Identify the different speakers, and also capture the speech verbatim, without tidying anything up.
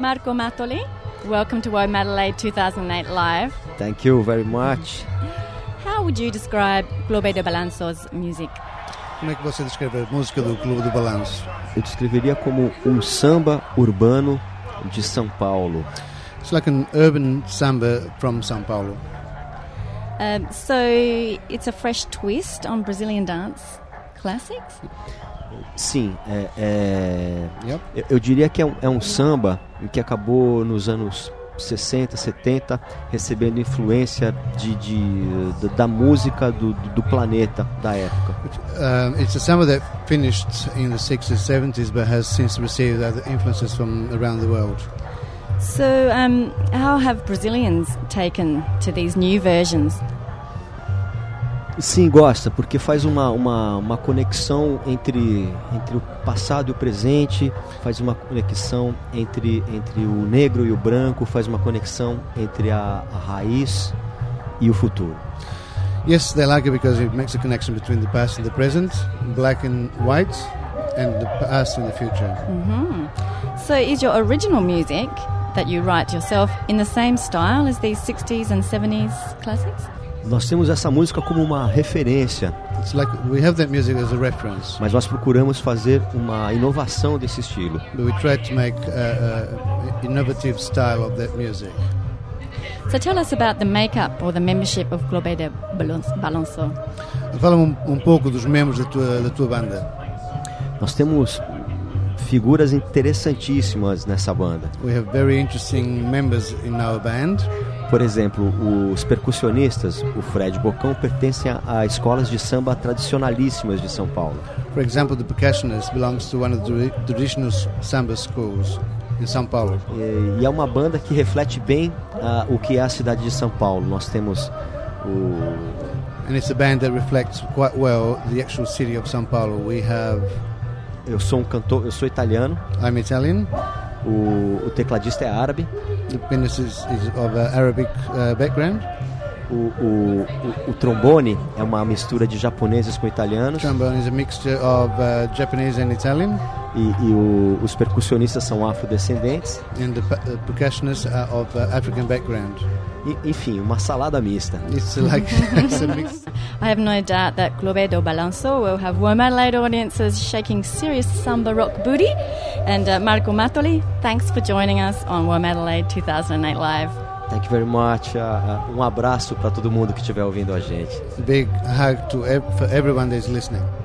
Speaker 1: Marco Mattoli, welcome to Womadelaide Adelaide two thousand eight Live.
Speaker 2: Thank you very much.
Speaker 1: How would you describe Clube do Balanço's music?
Speaker 3: Como é que você descreve a música do Clube do Balanço?
Speaker 2: Eu descreveria como um samba urbano de São Paulo.
Speaker 3: It's like an urban samba from São Paulo.
Speaker 1: Um, so it's a fresh twist on Brazilian dance classics?
Speaker 2: Sim, é, é,
Speaker 3: Yep.
Speaker 2: eu, eu diria que é um, é um samba que acabou nos anos sessenta, setenta, recebendo influência de, de, de, da música do, do planeta da época.
Speaker 3: Um, it's a samba that finished in the sixties, seventies, but has since received other influences from around the world.
Speaker 1: So um, how have Brazilians taken to these new versions?
Speaker 2: Sim, gosta, porque faz uma, uma, uma conexão entre, entre o passado e o presente, faz uma conexão entre, entre o negro e o branco, faz uma conexão entre a, a raiz e o futuro.
Speaker 3: Yes, they like it because it makes a connection between the past and the present, black and white, and the past and the future.
Speaker 1: Mm-hmm. So is your original music that you write yourself in the same style as these sixties and seventies classics?
Speaker 2: Nós temos essa música como uma referência,
Speaker 3: It's like we have that music as a reference,
Speaker 2: mas nós procuramos fazer uma inovação desse estilo.
Speaker 3: but we try to make an innovative style of that music.
Speaker 1: So tell us about the makeup or the membership of Clube de Balanço.
Speaker 3: Fala um, um pouco dos membros da tua, da tua banda.
Speaker 2: Nós temos figuras interessantíssimas nessa banda.
Speaker 3: We have very interesting members in our band.
Speaker 2: Por exemplo, os percussionistas, o Fred Bocão, pertencem a, a escolas de samba tradicionalíssimas de São Paulo.
Speaker 3: For example, the percussionist belongs to one of the traditional samba schools in São Paulo.
Speaker 2: E, e é uma banda que reflete bem uh, o que é a cidade de São Paulo. Nós temos o...
Speaker 3: And it's a band that reflects quite well the actual city of São Paulo. We have...
Speaker 2: Eu sou um cantor, eu sou italiano.
Speaker 3: I'm Italian.
Speaker 2: O, o tecladista é árabe.
Speaker 3: The pianist is, is of uh, Arabic uh, background.
Speaker 2: O, o, o, o trombone é uma mistura de japoneses com italianos.
Speaker 3: Trombone is a mixture of uh, Japanese and Italian.
Speaker 2: E, e o, os percussionistas são afrodescendentes.
Speaker 3: And the, the percussionists are of uh, African background.
Speaker 2: E, enfim, uma salada mista.
Speaker 3: It's like it's a mix.
Speaker 1: I have no doubt that Clube do Balanço will have Womadelaide audiences shaking serious samba rock booty. And uh, Marco Mattoli, thanks for joining us on Womadelaide two thousand eight Live.
Speaker 2: Thank you very much. Uh, uh, um abraço para todo mundo que estiver ouvindo a gente.
Speaker 3: Big hug to ev- for everyone that is listening.